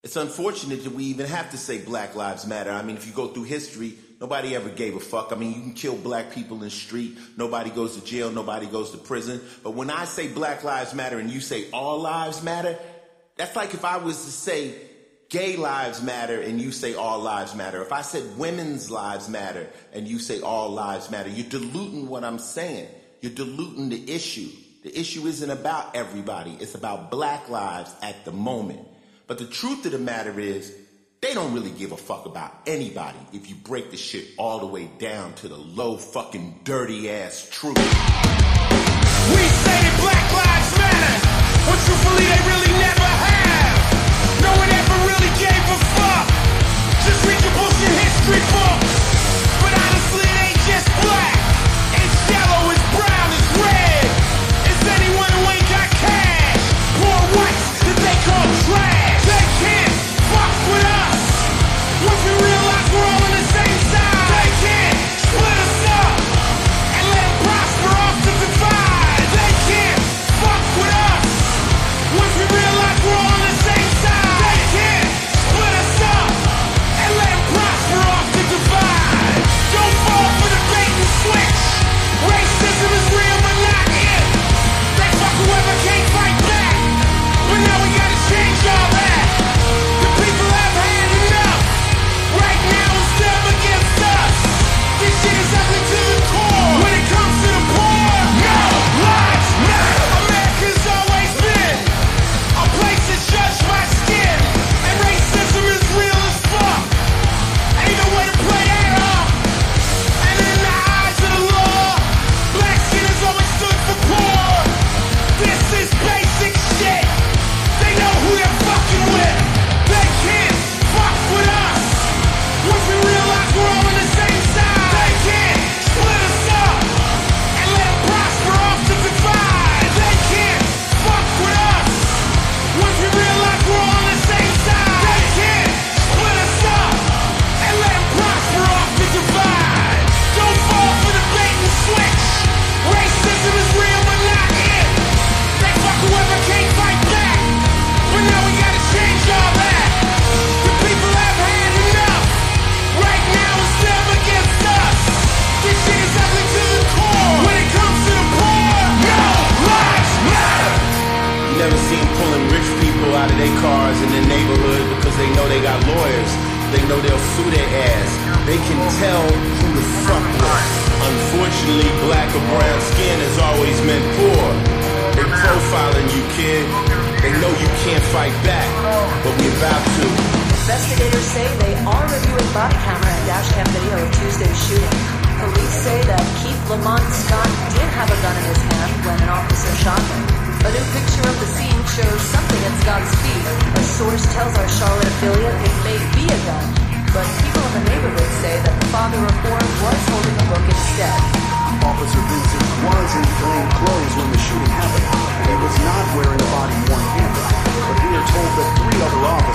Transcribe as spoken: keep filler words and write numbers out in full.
It's unfortunate that we even have to say Black Lives Matter. I mean, if you go through history, nobody ever gave a fuck. I mean, you can kill black people in the street. Nobody goes to jail. Nobody goes to prison. But when I say Black Lives Matter and you say all lives matter, that's like if I was to say gay lives matter and you say all lives matter. If I said women's lives matter and you say all lives matter, you're diluting what I'm saying. You're diluting the issue. The issue isn't about everybody. It's about black lives at the moment. But the truth of the matter is, they don't really give a fuck about anybody if you break the shit all the way down to the low fucking dirty ass truth. We say that Black Lives Matter, but truthfully they really never have. No one ever really gave a fuck. Just read your bullshit history books. But honestly it ain't just black. It's yellow, it's brown, it's red. It's anyone who ain't got cash. Poor whites that they call trash. They can't fuck with us. Once we realize we're all on the same side, they can't split us up and let them prosper off the divide. They can't fuck with us. Once we realize we're all on the same side, they can't split us up and let them prosper off the divide. Don't fall for the bait and switch. Racism is real but not it. They fuck whoever can't fight back. But now we gotta change all that. The people have had enough. Right now it's them against us. This shit is ugly to the core. When it comes to the poor, no lives matter. America's always been a place that's judged by skin. And racism is real as fuck. Ain't no way to play that off. And in the eyes of the law, black skin has always stood for poor. This is basic shit. They know who they're fucking with. They can't fuck with us. Once we realize we're all on the same side, they can't split us up and let them prosper off the divide. They can't fuck with us. Once we realize we're all on the same side, they can't split us up and let them prosper off the divide. Don't fall for the bait and switch. Racism is real but not it. They fuck whoever can't fight back. But now we gotta change all that. The people have had enough. Right now it's them against us. This shit is ugly to the core. When it comes to the poor, no lives matter. You never see them pulling rich people out of their cars in their neighborhood because they know they got lawyers. They know they'll sue their ass. They can tell who to fuck with. Unfortunately, black or brown skin has always meant poor. They profiling you, kid. They know you can't fight back, but we about to. Investigators say they are reviewing body camera and dash cam video of Tuesday's shooting. Police say that Keith Lamont Scott did have a gun in his hand when an officer shot him. A new picture of the scene shows something at Scott's feet. A source tells our Charlotte affiliate it may be a gun, but people in the neighborhood say that the father of four was holding a book instead. Officer Vincent was in plain clothes when the shooting happened, and he was not wearing a body-worn camera. But we are told that three other officers